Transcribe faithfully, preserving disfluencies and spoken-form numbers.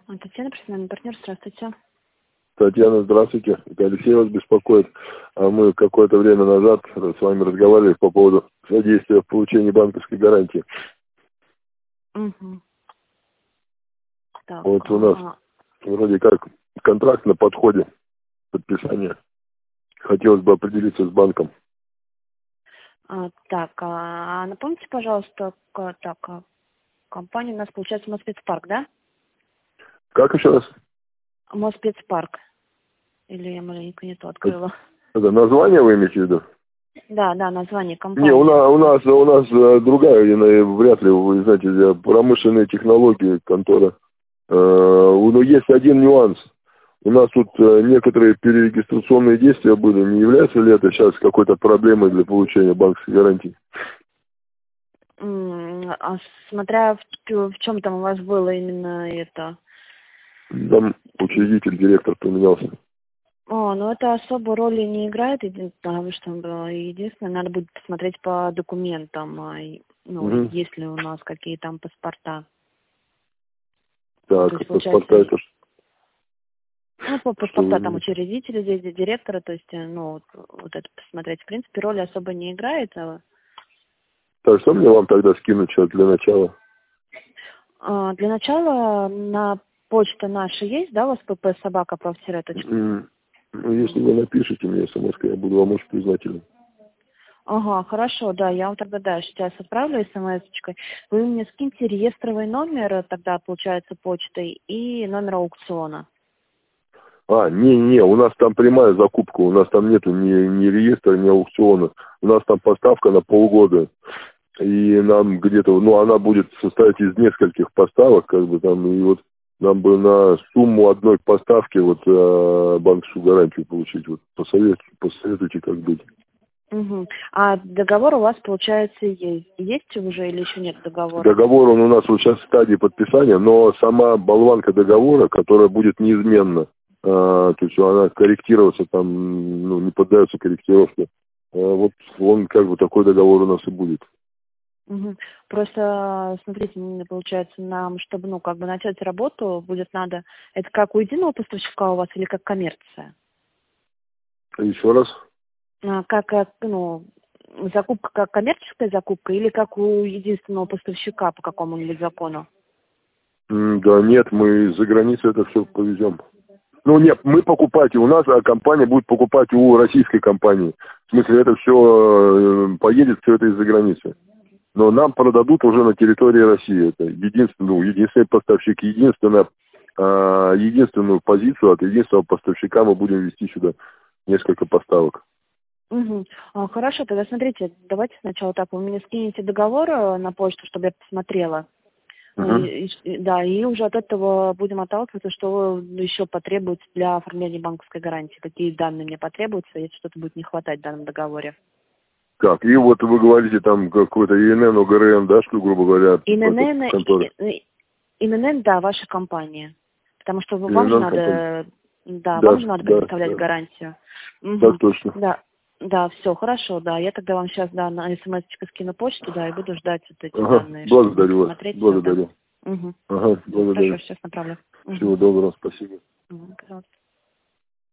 А, Татьяна, профессиональный партнер, здравствуйте. Татьяна, здравствуйте. Это Алексей вас беспокоит. А мы какое-то время назад с вами разговаривали по поводу содействия в получении банковской гарантии. Угу. Так, Вот у нас а, вроде как контракт на подходе, подписание. Хотелось бы определиться с банком. а, так, а, напомните, пожалуйста, к- так, а, компания у нас получается Моспецпарк, да? Как еще раз? Моспецпарк. Или я маленько не то Это, открыла. это название вы имеете в виду? Да, да, название компании. Не, у нас, у нас, у нас э, другая, э, вряд ли, вы знаете, э, промышленные технологии, контора. Э, Но есть один нюанс. У нас тут э, некоторые перерегистрационные действия были. Не является ли это сейчас какой-то проблемой для получения банковской гарантии? М, А смотря в, чё- в чем там у вас было именно это. Там учредитель, директор поменялся. О, ну это особо роли не играет, еди- потому что э, единственное, надо будет посмотреть по документам, а, и, ну, Угу. есть ли у нас какие там паспорта. Ну, то Так, есть, паспорта получается, это ш- ну, по что вы паспорта там имеете? учредителя, здесь директора, то есть, э, ну, вот, вот это посмотреть. В принципе, роли особо не играет. А, Так, что мне вам тогда скинуть сейчас для начала? а, для начала на почта наша есть, да, у вас пп собака профтире точка ру? М, Ну, если вы напишите мне смс, я буду вам очень признателен. Ага, хорошо, да, я вам тогда, да, сейчас отправлю смс-очкой. Вы мне скиньте реестровый номер, э, тогда, получается, почтой, и номер аукциона. А, не-не, у нас там прямая закупка, у нас там нету ни, ни реестра, ни аукциона. У нас там поставка на полгода. И нам где-то, ну, она будет состоять из нескольких поставок, как бы там, и вот нам бы на сумму одной поставки вот э, банковскую гарантию получить. Вот посоветуйте, посоветуйте, как быть. Угу. А договор у вас, получается, есть? Есть уже или еще нет договора? Договор, он у нас вот сейчас в стадии подписания, но сама болванка договора, которая будет неизменна, э, то есть она корректироваться там, ну, не поддается корректировке, э, вот он как бы такой договор у нас и будет. Угу. Просто, смотрите, м, получается, нам, чтобы, ну, как бы начать работу, будет надо, это как у единого поставщика у вас или как коммерция? Еще раз. А, Как, как, ну, закупка как коммерческая закупка или как у единственного поставщика по какому-нибудь закону? М, Да нет, мы за границей это все повезем. Ну нет, мы покупать у нас, а компания будет покупать у российской компании. В смысле, это все поедет, все это из-за границы. Но нам продадут уже на территории России. Это единственный, ну, единственный поставщик, единственная, а, единственную позицию от единственного поставщика мы будем вести сюда несколько поставок. Угу. А, хорошо, тогда смотрите, давайте сначала так, вы мне скинете договор э, на почту, чтобы я посмотрела. Ну, Угу. и- и- да, и уже от этого будем отталкиваться, что еще потребуется для оформления банковской гарантии, какие данные мне потребуются, если что-то будет не хватать в данном договоре. Так, и вот вы говорите там какой-то ИНН, ОГРН, да, что, грубо говоря, это ИНН, контора? и- и- ИНН, да, ваша компания. Потому что вам же ИНН компания. надо, да, Да, вам же надо да, предоставлять да. гарантию. Так Мгм. точно. Да, да, все, хорошо, да. Я тогда вам сейчас, да, на смс-очку скину почту, да, и буду ждать вот эти Ага, данные, чтобы благодарю вас. посмотреть все, да. Благодарю. Угу. Ага, Все, благодарю. хорошо, сейчас направлю. Угу. Всего доброго, спасибо. Угу, пожалуйста.